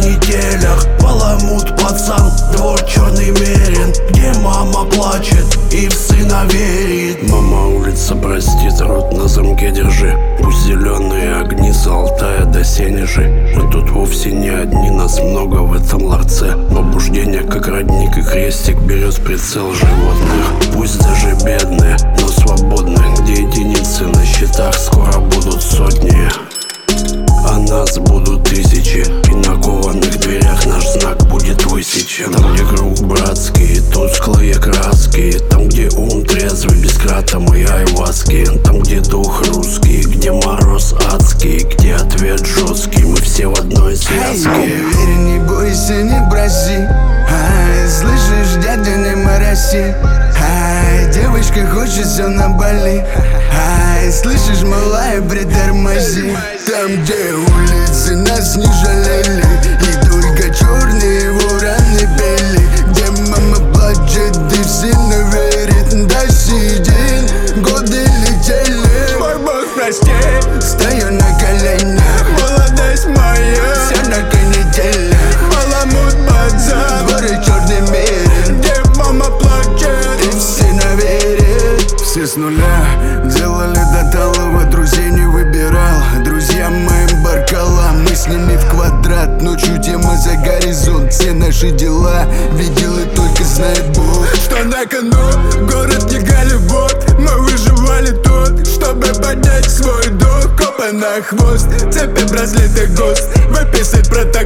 канителях. Баламут пацан, двор черный мерин, где мама плачет и в сына верит. Мама, улица простит, рот на замке держи. Пусть зеленые огни с Алтая до Сенежи. Мы тут вовсе не одни, нас много в этом ларце. Побуждение как родник и крестик берет прицел животных. Пусть даже бедные, но свободные, где единицы на счетах скоро будут сотни, а нас будут тысячи. И на кованых дверях наш знак будет высечен. Там, где круг братский, тусклые краски. Там, где ум трезвый, без кратом и айваски. Там, где дух русский, где мороз адский, где ответ жесткий, мы все в одной связке. Верь, не бойся, не проси. Слышишь, дядя, не мороси. Девочка хочет все на Бали. Слышишь, малая, притормози. Там, где улицы нас не жалели, и только черные вороны пели. Где мама плачет и в сына верит. До сей день годы летели. Мой Бог, прости, стою на коленях. Молодость моя, все на канителе. Баламут пацан, дворы черный мерин, где мама плачет и в сына верит. Все с нуля делали до талого, друзей не выбирал. Друзьям моим баркала, мы с ними в квадрат. Ночью тема за горизонт, все наши дела видел и только знает Бог. Что на кону, город не Голливуд. Мы выживали тут, чтобы поднять свой дух. Копы на хвост, цепи, браслеты, ГОСТ. Выписать протокол.